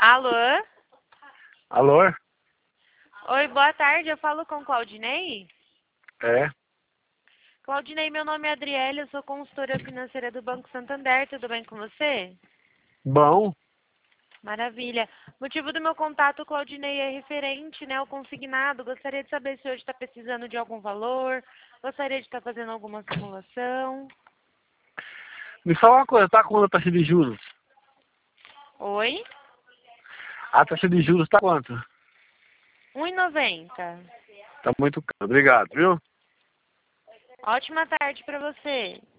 Alô? Alô? Oi, boa tarde. Eu falo com Claudinei? É? Claudinei, meu nome é Adriele, eu sou consultora financeira do Banco Santander. Tudo bem com você? Bom, Maravilha. O motivo do meu contato, Claudinei, é referente, ao consignado. Gostaria de saber se hoje está precisando de algum valor. Gostaria de estar fazendo alguma simulação. me fala uma coisa, tá quanto a taxa de juros? Oi? A taxa de juros tá quanto? 1,90. Tá muito caro. Obrigado, viu? Ótima tarde para você.